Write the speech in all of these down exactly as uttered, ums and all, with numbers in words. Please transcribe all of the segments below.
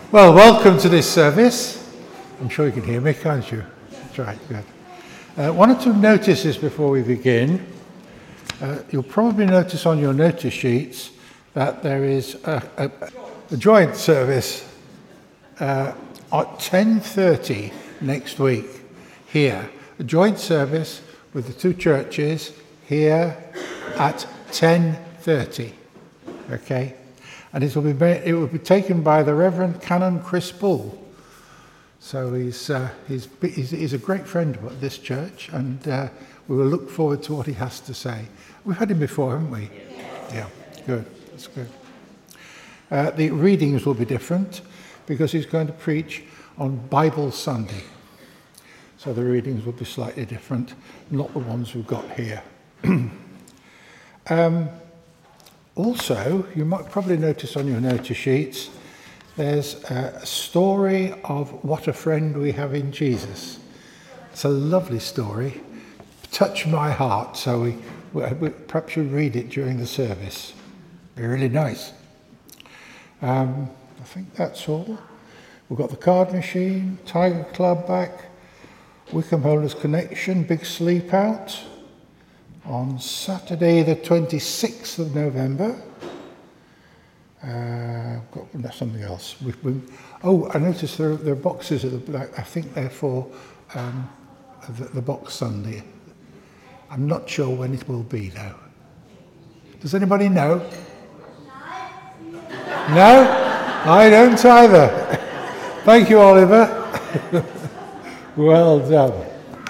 Well, welcome to this service. I'm sure you can hear me, can't you? That's right, good. Uh, one or two notices before we begin. Uh, you'll probably notice on your notice sheets that there is a, a, a joint service uh, at ten thirty next week here. A joint service with the two churches here at ten thirty. Okay? And it will be it will be taken by the Reverend Canon Chris Bull. So he's uh, he's, he's he's a great friend of this church, and uh, we will look forward to what he has to say. We've had him before, haven't we? Yeah, good. That's good. Uh, the readings will be different because he's going to preach on Bible Sunday. So the readings will be slightly different, not the ones we've got here. um, Also, you might probably notice on your notice sheets, there's a story of what a friend we have in Jesus. It's a lovely story, touched my heart, so we, we perhaps you'll read it during the service. Be really nice. Um, I think that's all. We've got the card machine, Tiger Club back, Wickham Holders Connection, big sleep out. On Saturday, the twenty-sixth of November, uh, got something else. We, we, oh, I noticed there, there are boxes at the back. I think they're for um, the, the box Sunday. I'm not sure when it will be, though. Does anybody know? No? I don't either. Thank you, Oliver. Well done.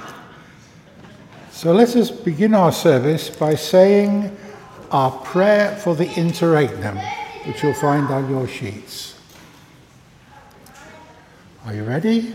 So let us begin our service by saying our prayer for the interregnum, which you'll find on your sheets. Are you ready?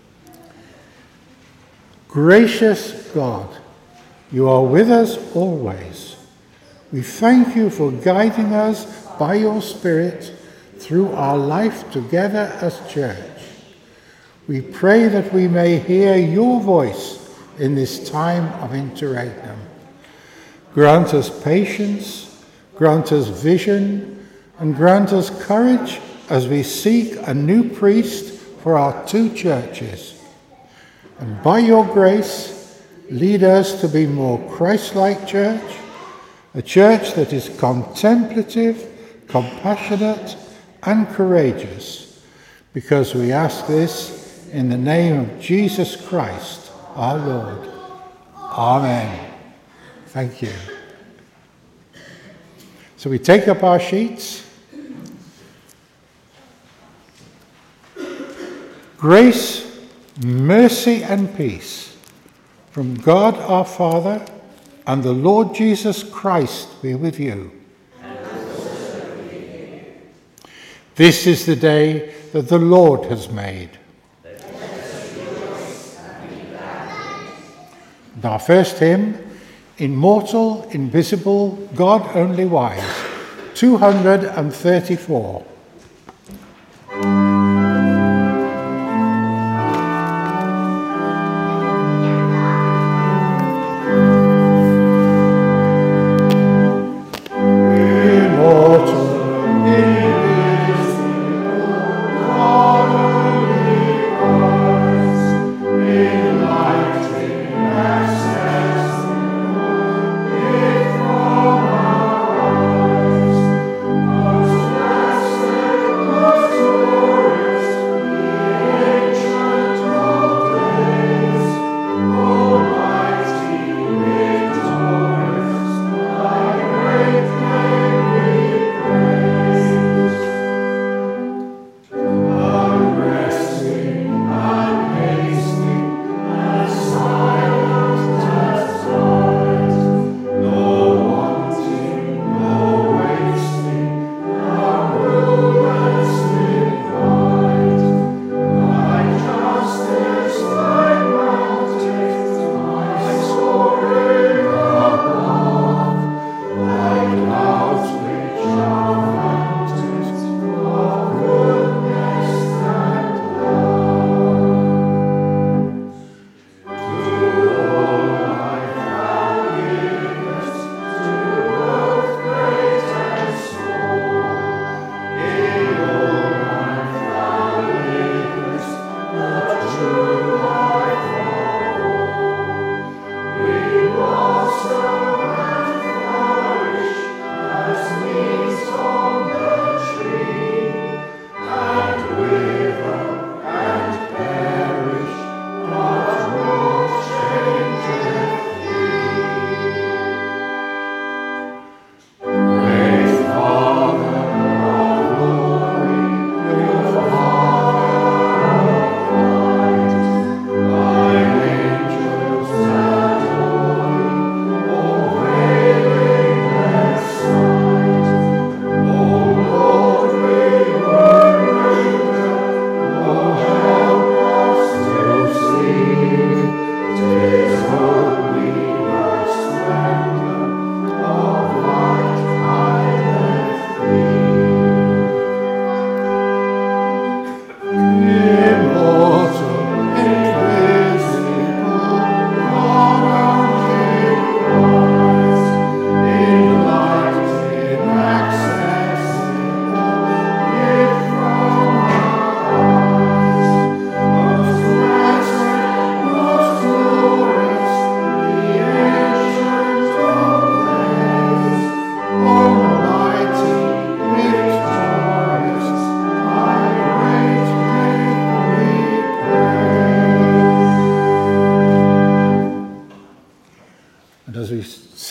Gracious God, you are with us always. We thank you for guiding us by your Spirit through our life together as church. We pray that we may hear your voice in this time of interregnum. Grant us patience, grant us vision, and grant us courage as we seek a new priest for our two churches. And by your grace, lead us to be more Christ-like church, a church that is contemplative, compassionate, and courageous, because we ask this in the name of Jesus Christ, our Lord. Amen. Thank you. So we take up our sheets. Grace, mercy, and peace from God our Father and the Lord Jesus Christ be with you. And also with you. This is the day that the Lord has made. Our first hymn, Immortal, Invisible, God Only Wise, two hundred thirty-four. Blessed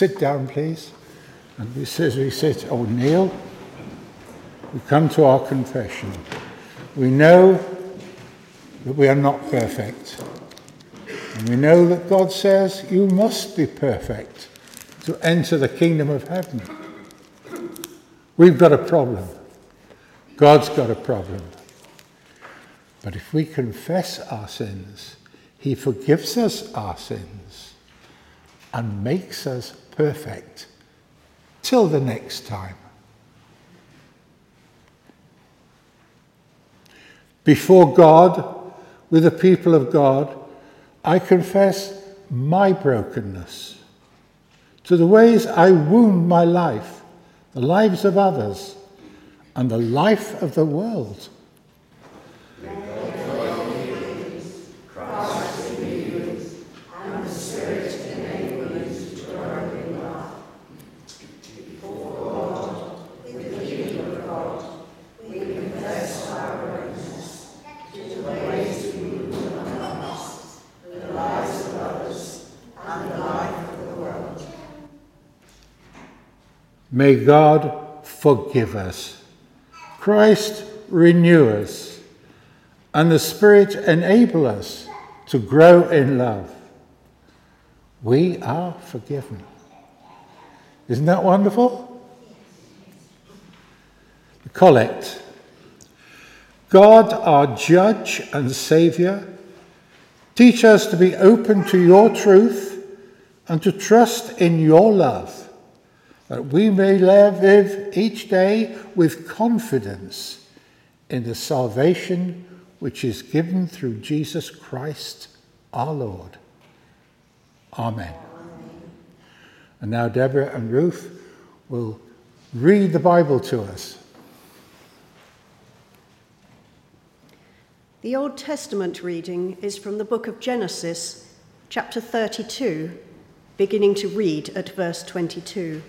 sit down, please. And we sit, we sit, or kneel. We come to our confession. We know that we are not perfect. And we know that God says you must be perfect to enter the kingdom of heaven. We've got a problem. God's got a problem. But if we confess our sins, he forgives us our sins and makes us perfect till the next time. Before God, with the people of God, I confess my brokenness, to the ways I wound my life, the lives of others, and the life of the world. May God forgive us, Christ renew us, and the Spirit enable us to grow in love. We are forgiven. Isn't that wonderful? The collect. God, our judge and saviour, teach us to be open to your truth and to trust in your love, that we may live each day with confidence in the salvation which is given through Jesus Christ our Lord. Amen. And now Deborah and Ruth will read the Bible to us. The Old Testament reading is from the book of Genesis, chapter thirty-two, beginning to read at verse twenty-two.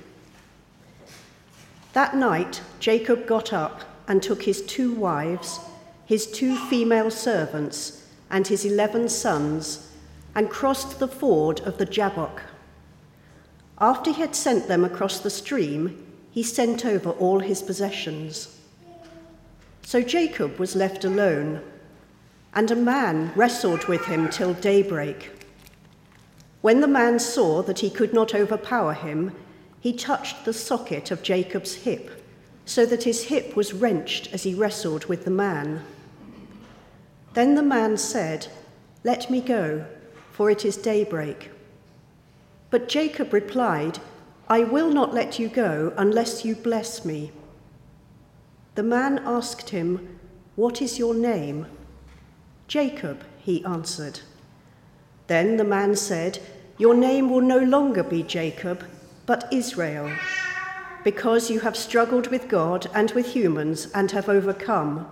That night, Jacob got up and took his two wives, his two female servants, and his eleven sons, and crossed the ford of the Jabbok. After he had sent them across the stream, he sent over all his possessions. So Jacob was left alone, and a man wrestled with him till daybreak. When the man saw that he could not overpower him, he touched the socket of Jacob's hip, so that his hip was wrenched as he wrestled with the man. Then the man said, "Let me go, for it is daybreak." But Jacob replied, "I will not let you go unless you bless me." The man asked him, "What is your name?" "Jacob," he answered. Then the man said, "Your name will no longer be Jacob, but Israel, because you have struggled with God and with humans and have overcome."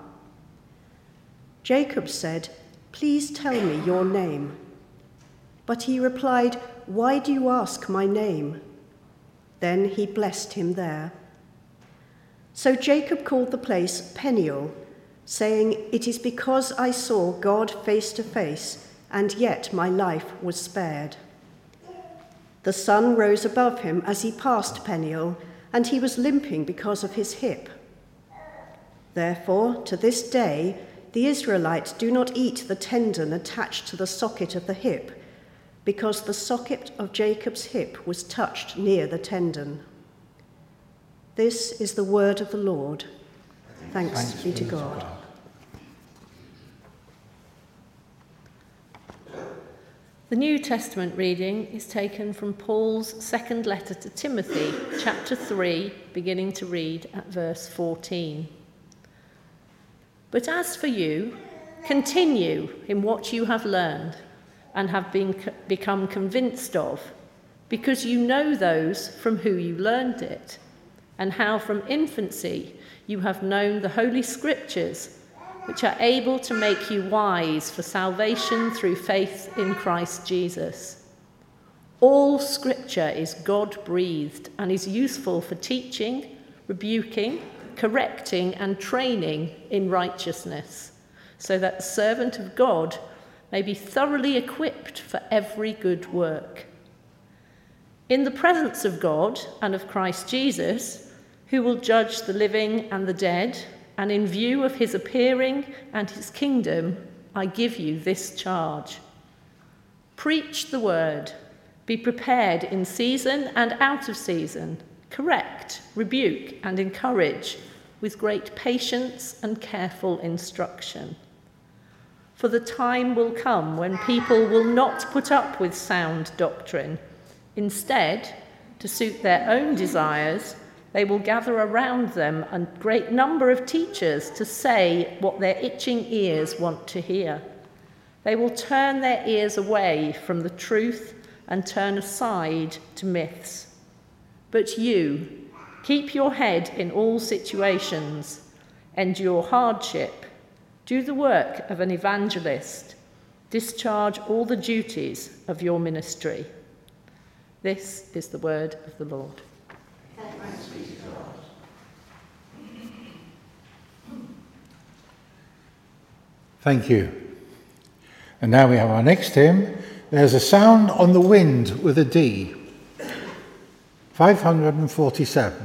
Jacob said, "Please tell me your name." But he replied, "Why do you ask my name?" Then he blessed him there. So Jacob called the place Peniel, saying, "It is because I saw God face to face, and yet my life was spared." The sun rose above him as he passed Peniel, and he was limping because of his hip. Therefore, to this day, the Israelites do not eat the tendon attached to the socket of the hip, because the socket of Jacob's hip was touched near the tendon. This is the word of the Lord. Thanks, Thanks be to God. God. The New Testament reading is taken from Paul's second letter to Timothy, chapter three, beginning to read at verse fourteen. "But as for you, continue in what you have learned and have been become convinced of, because you know those from who you learned it, and how from infancy you have known the Holy Scriptures, which are able to make you wise for salvation through faith in Christ Jesus. All Scripture is God-breathed and is useful for teaching, rebuking, correcting, and training in righteousness, so that the servant of God may be thoroughly equipped for every good work. in the presence of God and of Christ Jesus, who will judge the living and the dead, and in view of his appearing and his kingdom, I give you this charge. Preach the word. Be prepared in season and out of season. Correct, rebuke, and encourage with great patience and careful instruction. For the time will come when people will not put up with sound doctrine. Instead, to suit their own desires, they will gather around them a great number of teachers to say what their itching ears want to hear. They will turn their ears away from the truth and turn aside to myths. But you, keep your head in all situations, endure hardship, do the work of an evangelist, discharge all the duties of your ministry. This is the word of the Lord. Thanks be to God. Thank you. And now we have our next hymn. There's a Sound on the Wind with a D. five hundred forty-seven.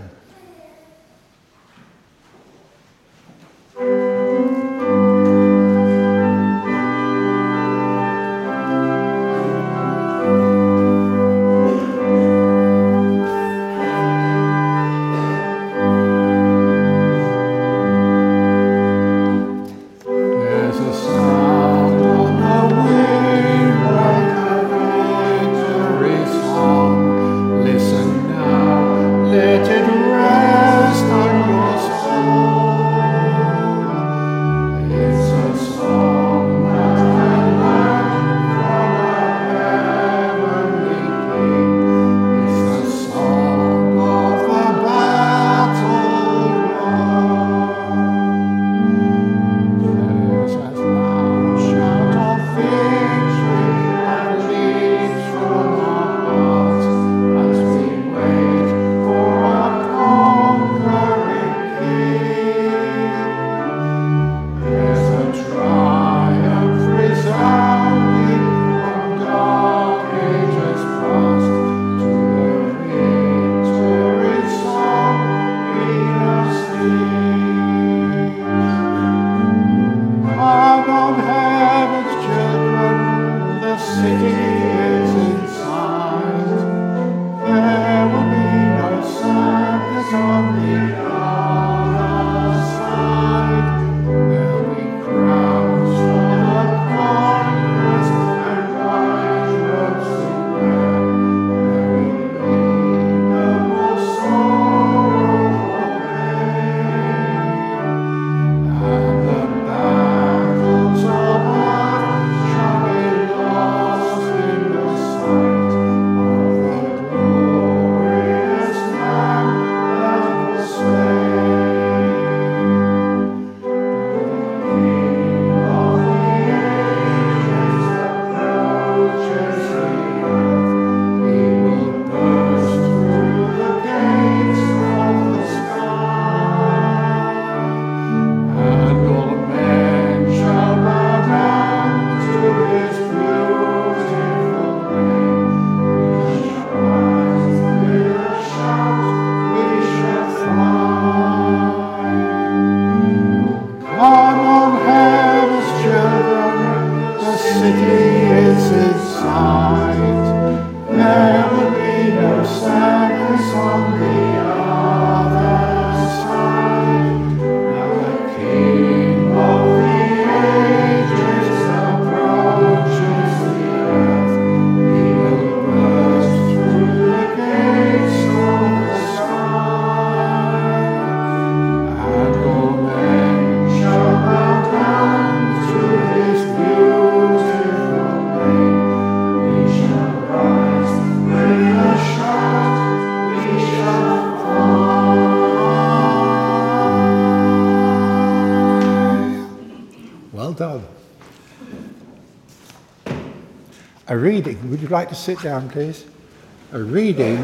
A reading, would you like to sit down, please? A reading,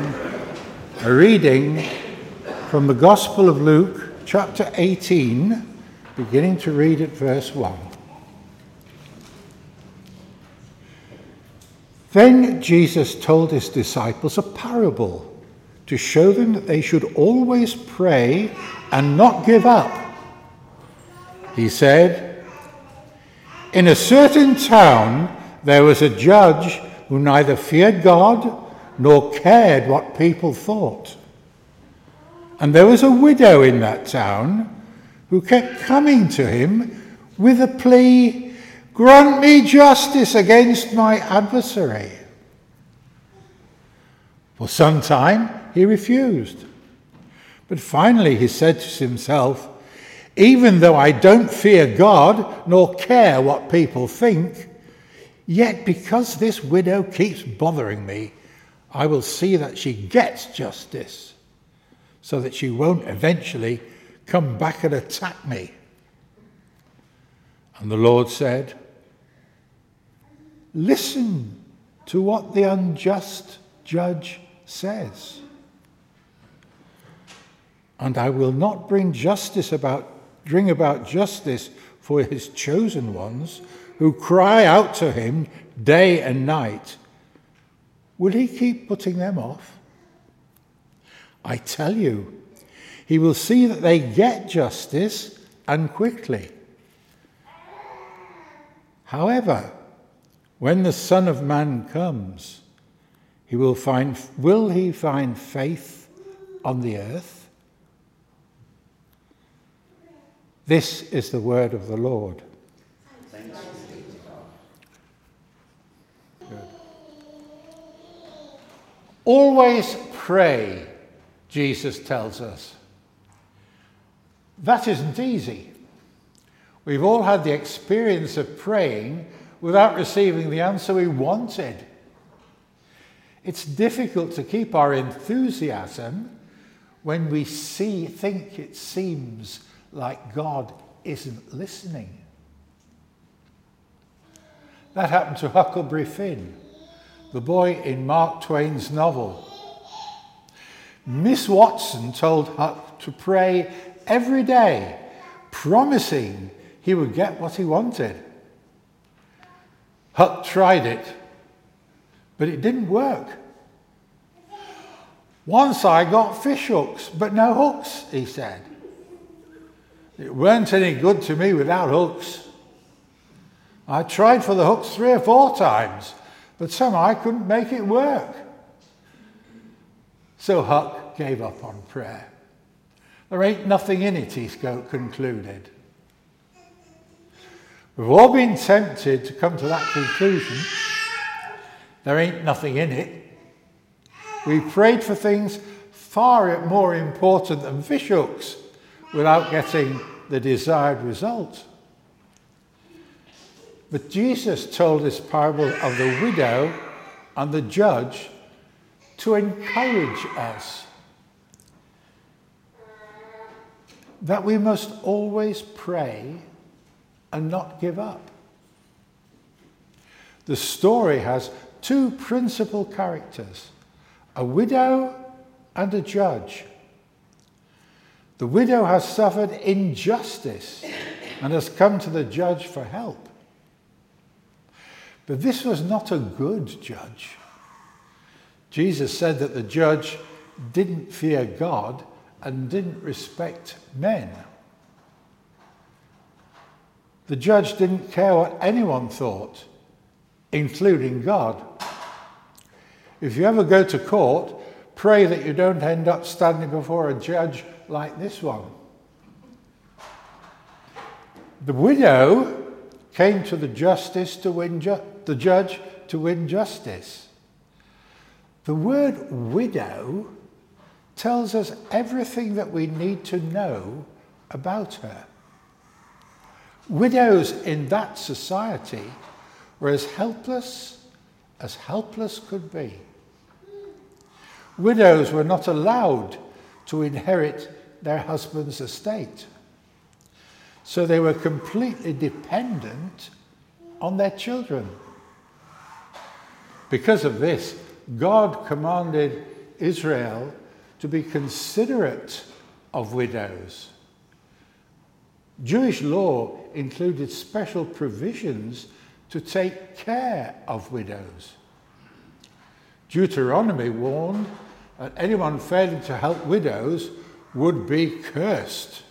a reading from the Gospel of Luke, chapter eighteen, beginning to read at verse one. Then Jesus told his disciples a parable to show them that they should always pray and not give up. He said, "In a certain town there was a judge who neither feared God nor cared what people thought. And there was a widow in that town who kept coming to him with a plea, 'Grant me justice against my adversary.' For some time he refused. But finally he said to himself, 'Even though I don't fear God nor care what people think, yet because this widow keeps bothering me, I will see that she gets justice, so that she won't eventually come back and attack me.' And the Lord said, 'Listen to what the unjust judge says. And I will not bring justice about bring about justice for his chosen ones who cry out to him day and night. Will he keep putting them off? I tell you, he will see that they get justice, and quickly. However, when the Son of Man comes, he will find will he find faith on the earth?" This is the word of the Lord. Thanks be to God. Good. Always pray, Jesus tells us. That isn't easy. We've all had the experience of praying without receiving the answer we wanted. It's difficult to keep our enthusiasm when we see, think it seems like God isn't listening. That happened to Huckleberry Finn, the boy in Mark Twain's novel. Miss Watson told Huck to pray every day, promising he would get what he wanted. Huck tried it, but it didn't work. "Once I got fish hooks, but no hooks," he said. "It weren't any good to me without hooks. I tried for the hooks three or four times, but somehow I couldn't make it work." So Huck gave up on prayer. There ain't nothing in it, he concluded. We've all been tempted to come to that conclusion. There ain't nothing in it. We prayed for things far more important than fish hooks without getting the desired result. But Jesus told this parable of the widow and the judge to encourage us that we must always pray and not give up. The story has two principal characters, a widow and a judge. The widow has suffered injustice and has come to the judge for help. But this was not a good judge. Jesus said that the judge didn't fear God and didn't respect men. The judge didn't care what anyone thought, including God. If you ever go to court, pray that you don't end up standing before a judge like this one. The widow came to the justice to win ju- the judge to win justice. The word widow tells us everything that we need to know about her. Widows in that society were as helpless as helpless could be. Widows were not allowed to inherit their husband's estate, so they were completely dependent on their children. Because of this, God commanded Israel to be considerate of widows. Jewish law included special provisions to take care of widows. Deuteronomy warned that anyone failing to help widows would be cursed.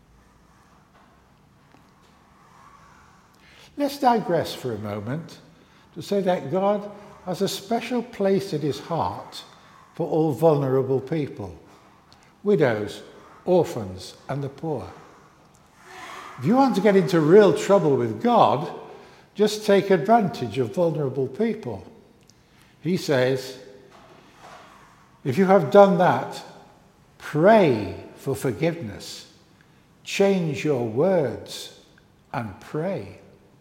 Let's digress for a moment to say that God has a special place in his heart for all vulnerable people, widows, orphans, and the poor. If you want to get into real trouble with God, just take advantage of vulnerable people. He says, if you have done that, pray for forgiveness, change your words, and pray.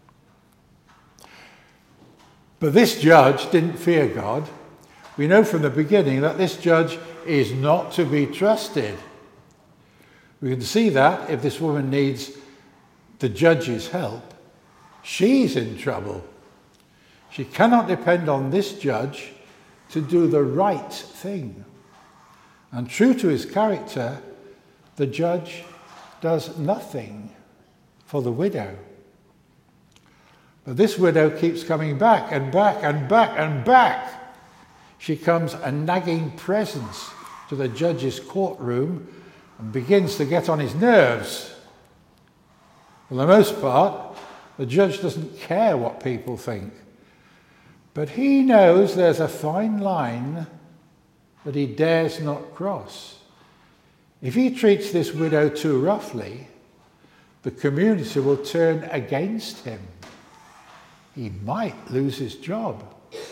But this judge didn't fear God. We know from the beginning that this judge is not to be trusted. We can see that if this woman needs the judge's help, she's in trouble. She cannot depend on this judge to do the right thing. And true to his character, the judge does nothing for the widow. But this widow keeps coming back and back and back and back. She comes a nagging presence to the judge's courtroom and begins to get on his nerves. For the most part, the judge doesn't care what people think. But he knows there's a fine line that he dares not cross. If he treats this widow too roughly, the community will turn against him. He might lose his job.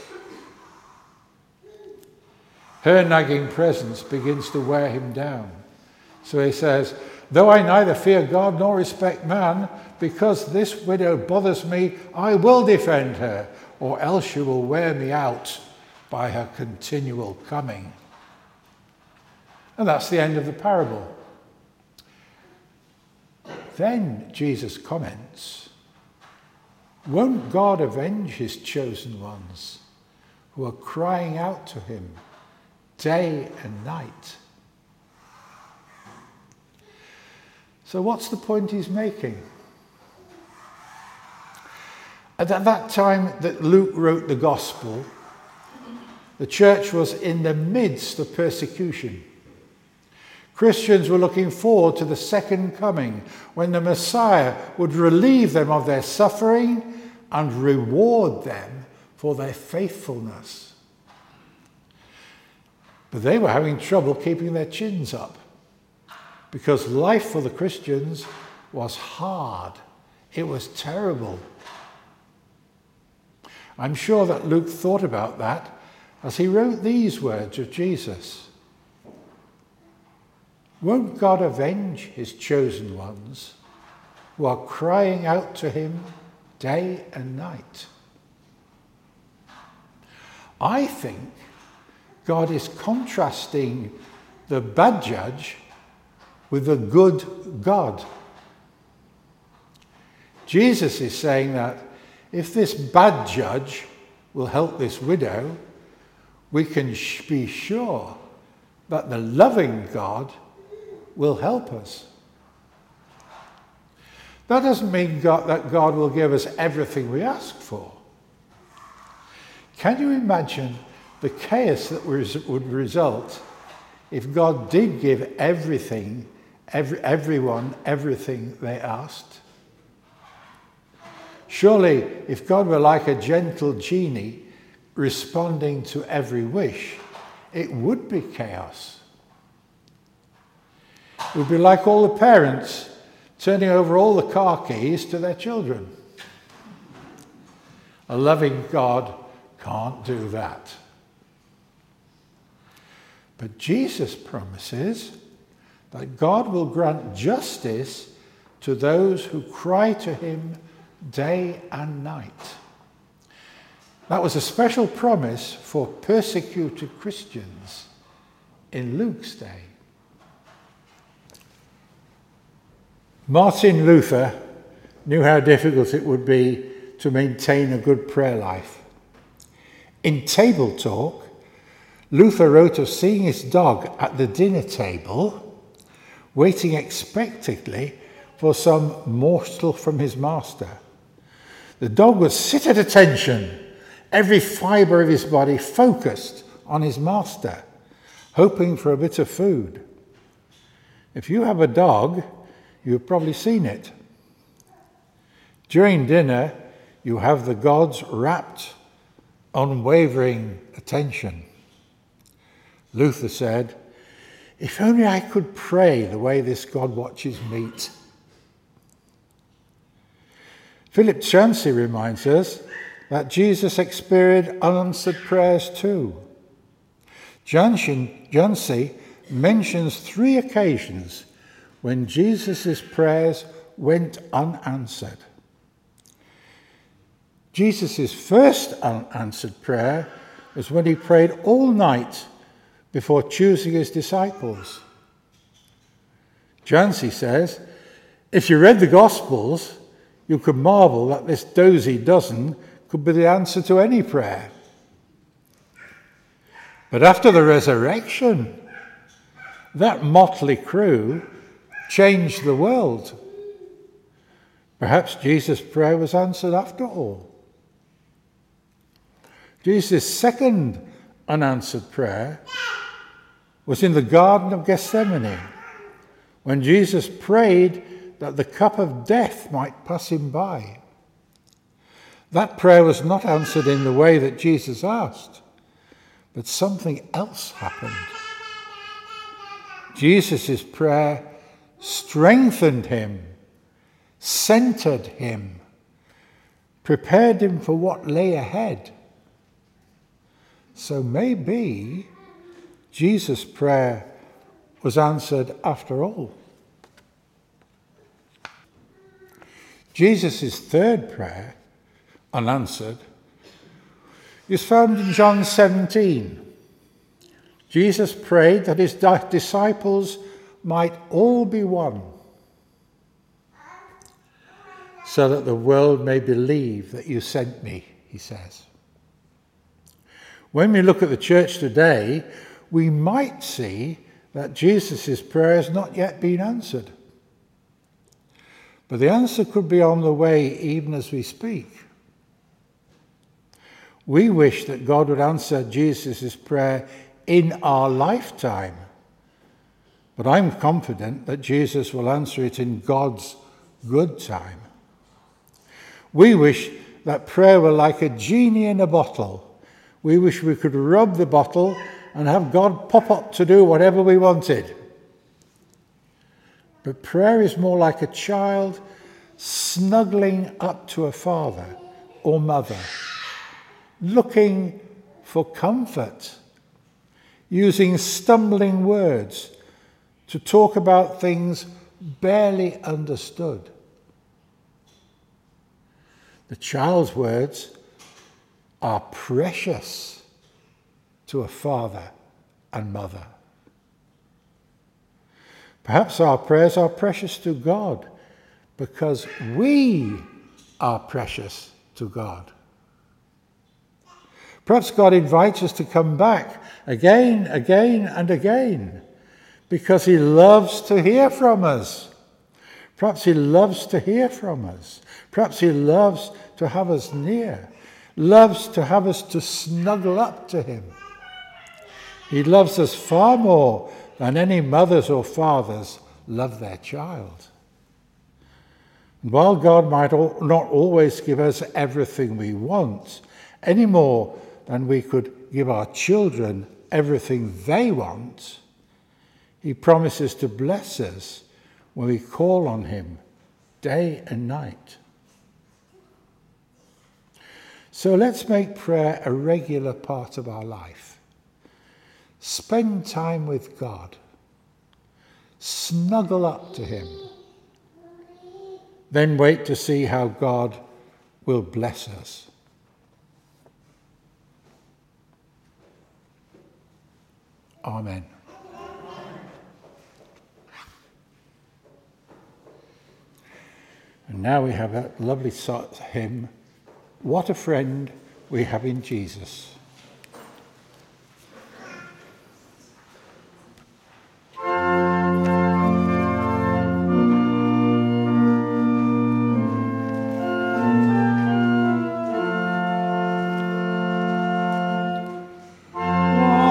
Her nagging presence begins to wear him down. So he says, though I neither fear God nor respect man, because this widow bothers me, I will defend her, or else she will wear me out by her continual coming. And that's the end of the parable. Then Jesus comments, won't God avenge his chosen ones who are crying out to him day and night? So what's the point he's making? At that time that Luke wrote the gospel, the church was in the midst of persecution. Christians were looking forward to the second coming, when the Messiah would relieve them of their suffering and reward them for their faithfulness. But they were having trouble keeping their chins up, because life for the Christians was hard. It was terrible. I'm sure that Luke thought about that as he wrote these words of Jesus. Won't God avenge his chosen ones who are crying out to him day and night? I think God is contrasting the bad judge with the good God. Jesus is saying that if this bad judge will help this widow, we can be sure that the loving God will help us. That doesn't mean God, that God will give us everything we ask for. Can you imagine the chaos that would result if God did give everything, every, everyone, everything they asked? Surely, if God were like a gentle genie responding to every wish, it would be chaos. It would be like all the parents turning over all the car keys to their children. A loving God can't do that. But Jesus promises that God will grant justice to those who cry to him day and night. That was a special promise for persecuted Christians in Luke's day. Martin Luther knew how difficult it would be to maintain a good prayer life. In Table Talk, Luther wrote of seeing his dog at the dinner table, waiting expectantly for some morsel from his master. The dog would sit at attention, every fibre of his body focused on his master, hoping for a bit of food. If you have a dog, you've probably seen it. During dinner, you have the god's rapt, unwavering attention. Luther said, "If only I could pray the way this God watches meat." Philip Chansey reminds us that Jesus experienced unanswered prayers too. Chansey mentions three occasions when Jesus' prayers went unanswered. Jesus' first unanswered prayer was when he prayed all night before choosing his disciples. Chansey says, if you read the Gospels, you could marvel that this dozy dozen could be the answer to any prayer. But after the resurrection, that motley crew changed the world. Perhaps Jesus' prayer was answered after all. Jesus' second unanswered prayer was in the Garden of Gethsemane, when Jesus prayed that the cup of death might pass him by. That prayer was not answered in the way that Jesus asked, but something else happened. Jesus' prayer strengthened him, centered him, prepared him for what lay ahead. So maybe Jesus' prayer was answered after all. Jesus' third prayer, unanswered, is found in John seventeen. Jesus prayed that his disciples might all be one, so that the world may believe that you sent me, he says. When we look at the church today, we might see that Jesus' prayer has not yet been answered. But the answer could be on the way even as we speak. We wish that God would answer Jesus' prayer in our lifetime. But I'm confident that Jesus will answer it in God's good time. We wish that prayer were like a genie in a bottle. We wish we could rub the bottle and have God pop up to do whatever we wanted. But prayer is more like a child snuggling up to a father or mother, looking for comfort, using stumbling words to talk about things barely understood. The child's words are precious to a father and mother. Perhaps our prayers are precious to God because we are precious to God. Perhaps God invites us to come back again, again, and again because he loves to hear from us. Perhaps he loves to hear from us. Perhaps he loves to have us near, loves to have us to snuggle up to him. He loves us far more than any mothers or fathers love their child. And while God might not always give us everything we want, any more than we could give our children everything they want, he promises to bless us when we call on him day and night. So let's make prayer a regular part of our life. Spend time with God. Snuggle up to him. Then wait to see how God will bless us. Amen. And now we have that lovely hymn, What a Friend We Have in Jesus. What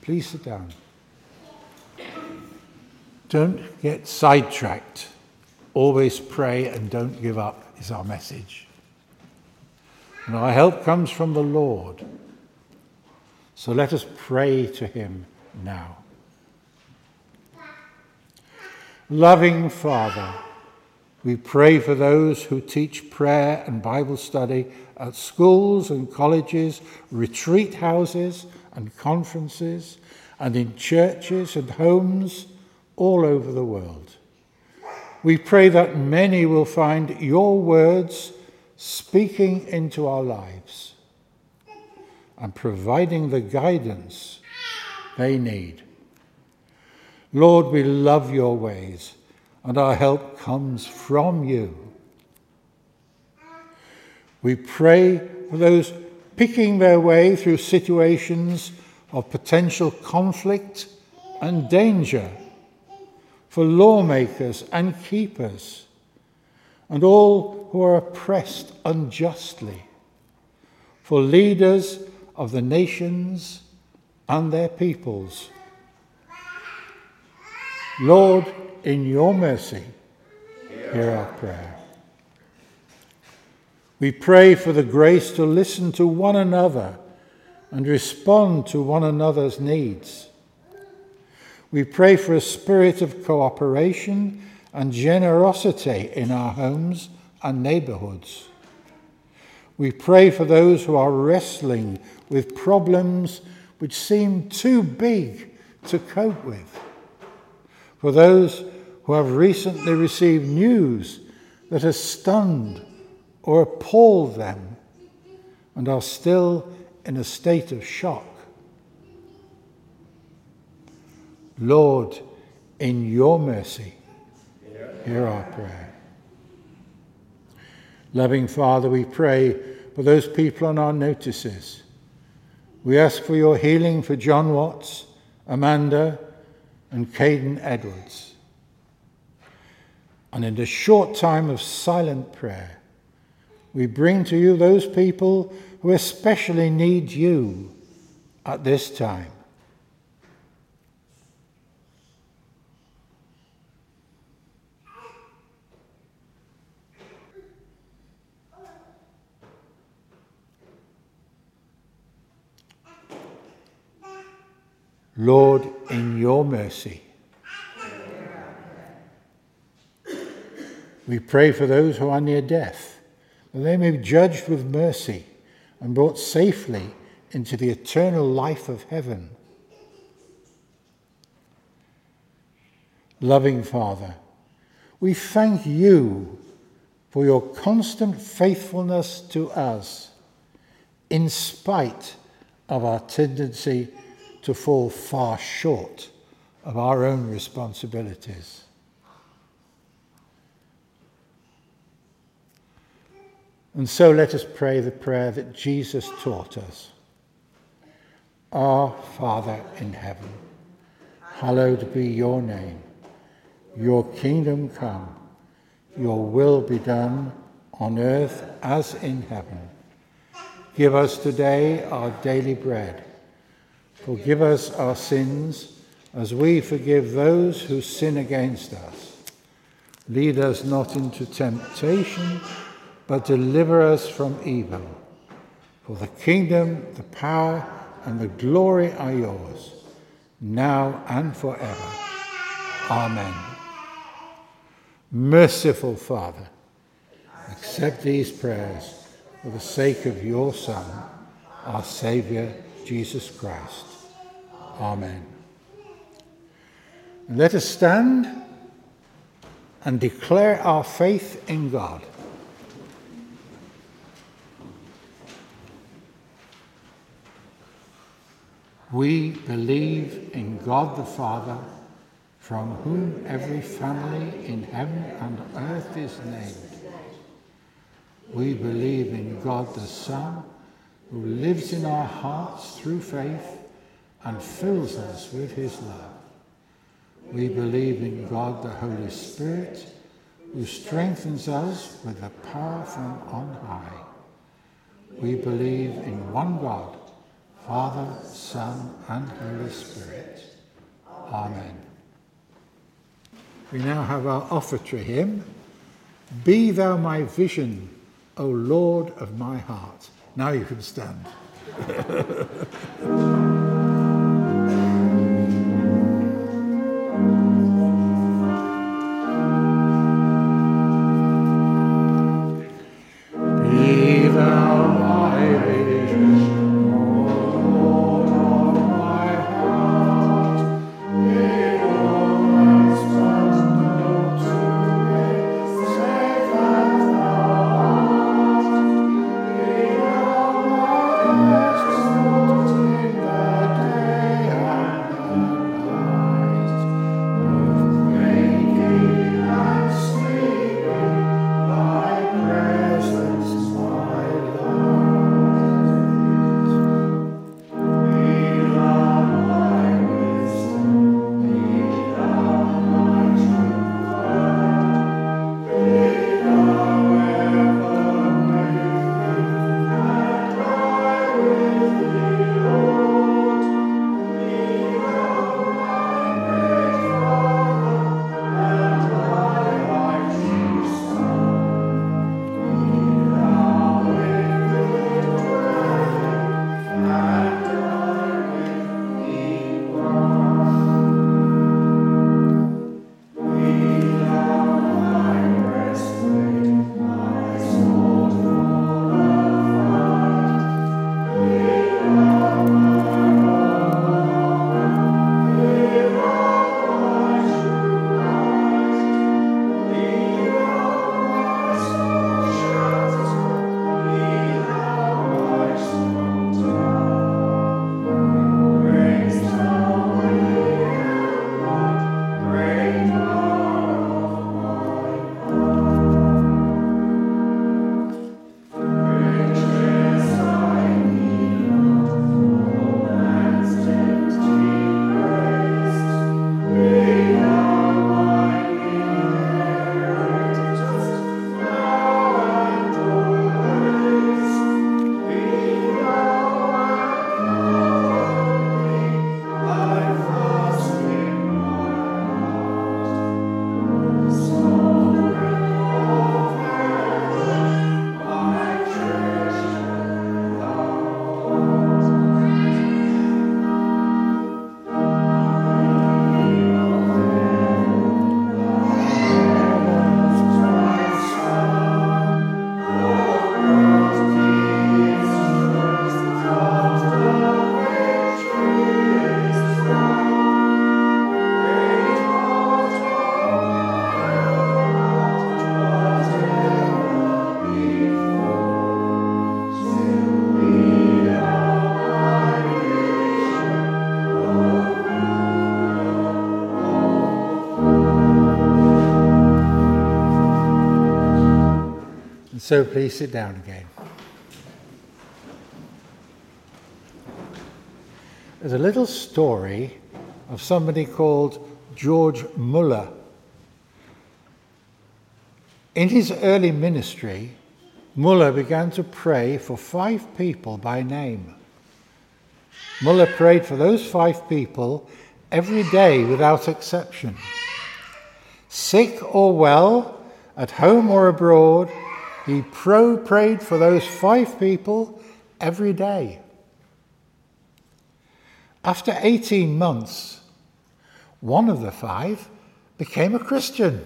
Please sit down. Don't get sidetracked. Always pray and don't give up is our message. And our help comes from the Lord. So let us pray to him now. Loving Father, we pray for those who teach prayer and Bible study at schools and colleges, retreat houses and conferences, and in churches and homes all over the world. We pray that many will find your words speaking into our lives and providing the guidance they need. Lord, we love your ways, and our help comes from you. We pray for those picking their way through situations of potential conflict and danger, for lawmakers and keepers, and all who are oppressed unjustly, for leaders of the nations and their peoples. Lord, in your mercy, hear our prayer. We pray for the grace to listen to one another and respond to one another's needs. We pray for a spirit of cooperation and generosity in our homes and neighbourhoods. We pray for those who are wrestling with problems which seem too big to cope with. For those who have recently received news that has stunned or appalled them and are still in a state of shock. Lord, in your mercy, hear our prayer. Loving Father, we pray for those people on our notices. We ask for your healing for John Watts, Amanda, and Caden Edwards. And in a short time of silent prayer, we bring to you those people who especially need you at this time. Lord, in your mercy. We pray for those who are near death, that they may be judged with mercy and brought safely into the eternal life of heaven. Loving Father, we thank you for your constant faithfulness to us, in spite of our tendency to fall far short of our own responsibilities. And so let us pray the prayer that Jesus taught us. Our Father in heaven, hallowed be your name. Your kingdom come, your will be done on earth as in heaven. Give us today our daily bread. Forgive us our sins as we forgive those who sin against us. Lead us not into temptation, but deliver us from evil. For the kingdom, the power, and the glory are yours, now and forever. Amen. Merciful Father, accept these prayers for the sake of your Son, our Saviour, Jesus Christ. Amen. And let us stand and declare our faith in God. We believe in God the Father, from whom every family in heaven and earth is named. We believe in God the Son, who lives in our hearts through faith and fills us with his love. We believe in God the Holy Spirit, who strengthens us with the power from on high. We believe in one God, Father, Son, and Holy Spirit. Amen. We now have our offertory hymn, Be Thou My Vision, O Lord of my heart. Now you can stand. Be thou my vision, So please sit down again. There's a little story of somebody called George Muller. In his early ministry, Muller began to pray for five people by name. Muller prayed for those five people every day without exception. Sick or well, at home or abroad, he pro prayed for those five people every day. After eighteen months, one of the five became a Christian.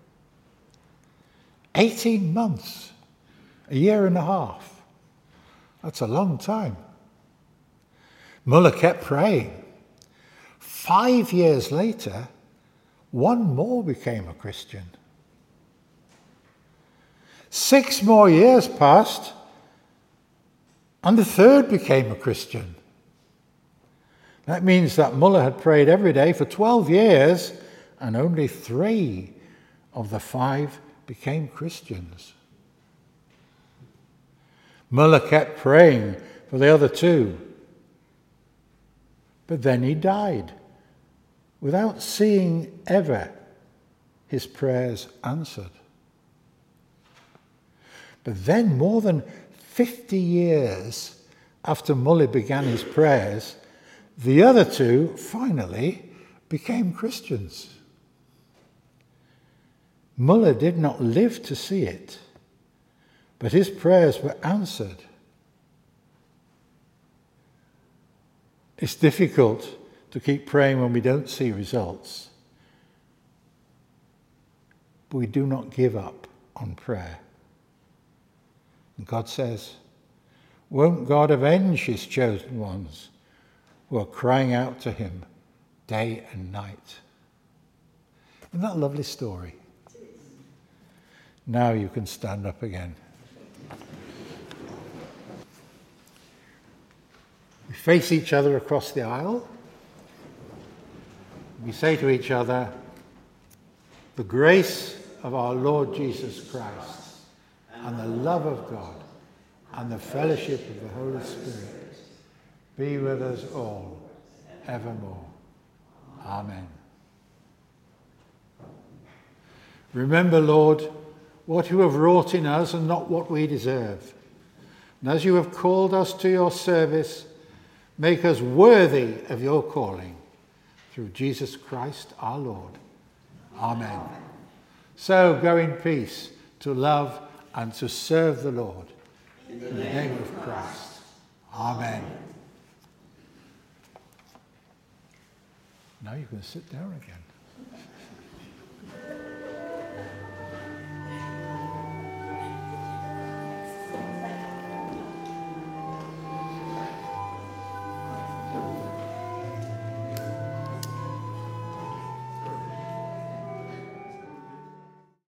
eighteen months, a year and a half. That's a long time. Muller kept praying. Five years later, one more became a Christian. Six more years passed, and the third became a Christian. That means that Muller had prayed every day for twelve years, and only three of the five became Christians. Muller kept praying for the other two, but then he died without seeing ever his prayers answered. But then, more than fifty years after Muller began his prayers, the other two finally became Christians. Muller did not live to see it, but his prayers were answered. It's difficult to keep praying when we don't see results, but we do not give up on prayer. And God says, won't God avenge his chosen ones who are crying out to him day and night? Isn't that a lovely story? Now you can stand up again. We face each other across the aisle. We say to each other, the grace of our Lord Jesus Christ and the love of God and the fellowship of the Holy Spirit be with us all evermore. Amen. Remember, Lord, what you have wrought in us and not what we deserve. And as you have called us to your service, make us worthy of your calling. Through Jesus Christ our Lord. Amen. Amen. So go in peace to love and to serve the Lord. In the, in the name, name of Christ. Amen. Now you can sit down again.